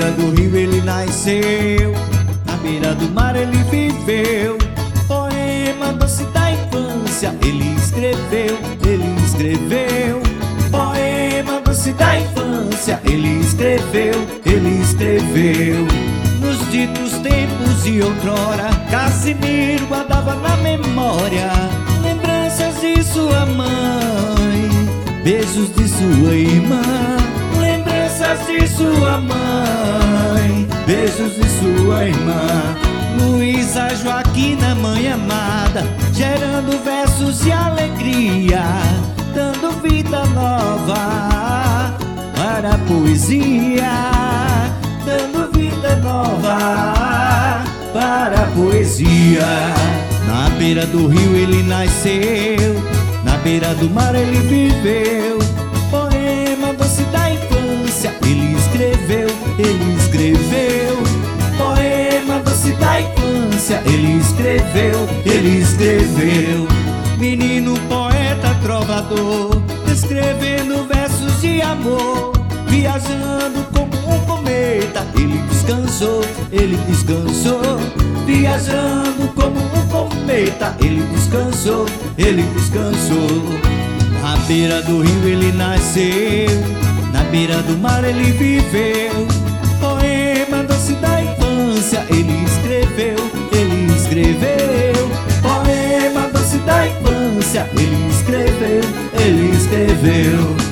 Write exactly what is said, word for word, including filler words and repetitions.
beira do rio ele nasceu, na beira do mar ele viveu. Poema doce da infância ele escreveu, ele escreveu. Poema doce da infância ele escreveu, ele escreveu. Nos ditos tempos de outrora, Casimiro guardava na memória lembranças de sua mãe, beijos de sua irmã. Lembranças de sua mãe, beijos de sua irmã. Luísa Joaquina, mãe amada, gerando versos de alegria, dando vida nova para a poesia, dando vida nova para a poesia. Na beira do rio ele nasceu, na beira do mar ele viveu. Poema doce da infância ele escreveu, ele escreveu. Poema doce da infância ele escreveu, ele escreveu. Menino poeta trovador, escrevendo versos de amor, viajando como um cometa ele descansou, ele descansou. Viajando como um cometa ele descansou, ele descansou. Na beira do rio ele nasceu, na beira do mar ele viveu. Poema doce da infância ele escreveu, ele escreveu. Poema doce da infância ele escreveu, ele escreveu.